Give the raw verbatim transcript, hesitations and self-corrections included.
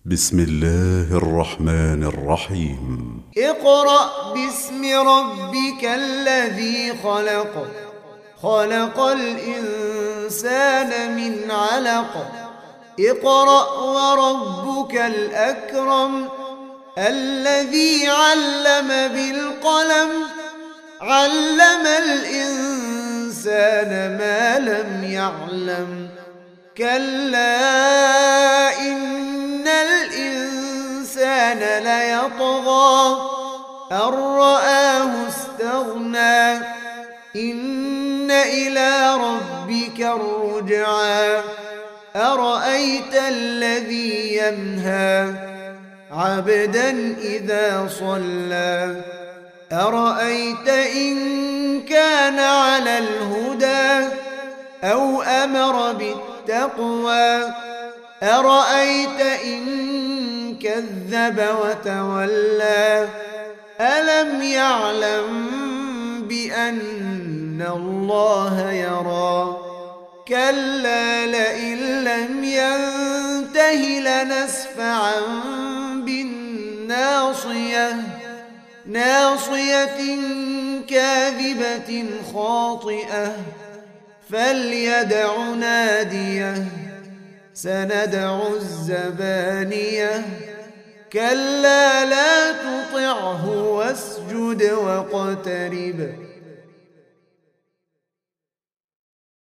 بسم الله الرحمن الرحيم. اقرأ باسم ربك الذي خلق خلق الإنسان من علق اقرأ وربك الأكرم الذي علم بالقلم علم الإنسان ما لم يعلم كلا إن الإنسان ليطغى أن رآه استغنى إن إلى ربك الرجعى أرأيت الذي ينهى عبدا إذا صلى أرأيت إن كان على الهدى أو أمر بالتقوى أرأيت إن كذب وتولى ألم يعلم بأن الله يرى كلا لئن لم ينته لنسفعا بالناصية ناصية كاذبة خاطئة فليدع ناديه سندع الزبانية كلا لا تطعه واسجد واقترب